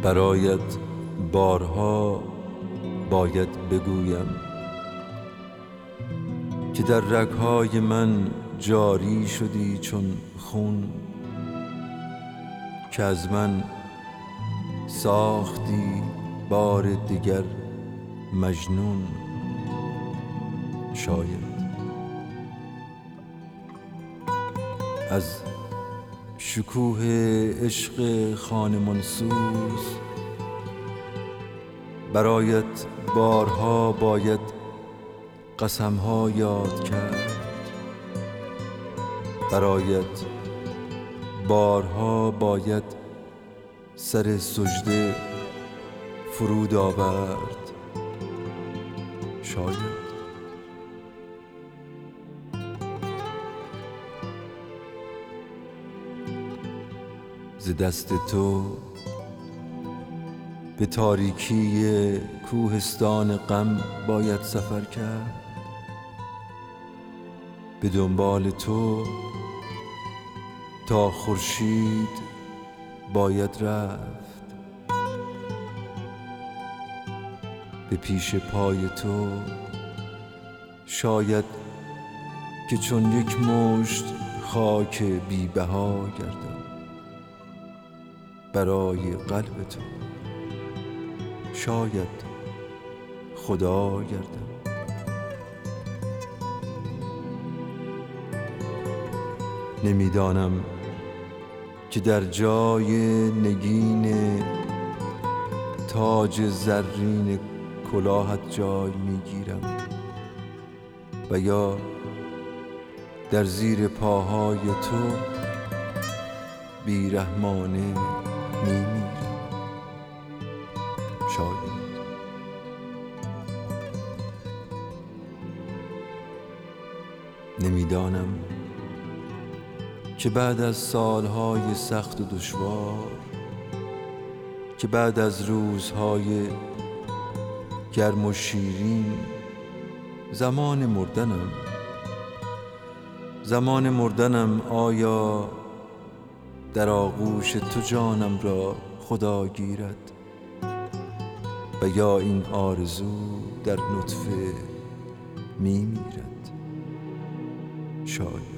برایت بارها باید بگویم که در رگ‌های من جاری شدی چون خون، که از من ساختی بار دیگر مجنون. شاید از شکوه عشق خانمانسوز برایت بارها باید قسمها یاد کرد، برایت بارها باید سر سجده فرود آورد. شاید ز دست تو به تاریکی کوهستان غم باید سفر کرد، به دنبال تو تا خورشید باید رفت، به پیش پای تو شاید که چون یک مشت خاک بی بها گردم برای قلب تو، شاید خدا گردم. نمیدانم که در جای نگین تاج زرین کلاهت جای میگیرم و یا در زیر پاهای تو بیرحمانه میمیرم. شاید نمیدانم که بعد از سالهای سخت و دشوار، که بعد از روزهای گرم و شیرین، زمان مردنم آیا در آغوش تو جانم را خدا گیرد و یا این آرزو در نطفه میمیرد. شاید